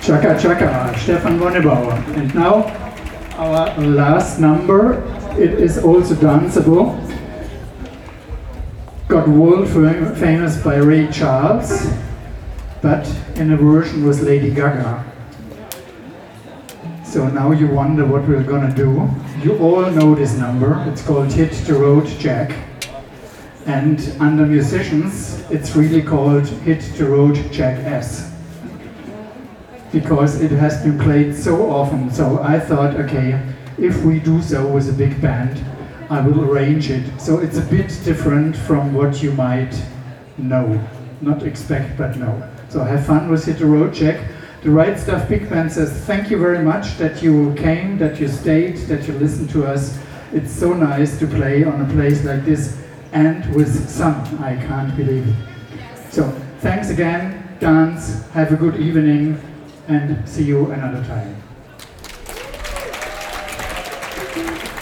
Chaka Chaka, Stefan Wonnebauer. And now our last number, it is also danceable. Got world famous by Ray Charles, but in a version with Lady Gaga. So now you wonder what we're gonna do. You all know this number, it's called Hit the Road Jack. And under musicians, it's really called Hit the Road Jack S. Because it has been played so often, so I thought, okay, if we do so with a big band, I will arrange it. So it's a bit different from what you might know. Not expect, but know. So have fun with Hit the Road Jack. The Right Stuff Big Band says thank you very much that you came, that you stayed, that you listened to us. It's so nice to play on a place like this and with sun. I can't believe it. So thanks again, dance, have a good evening, and see you another time.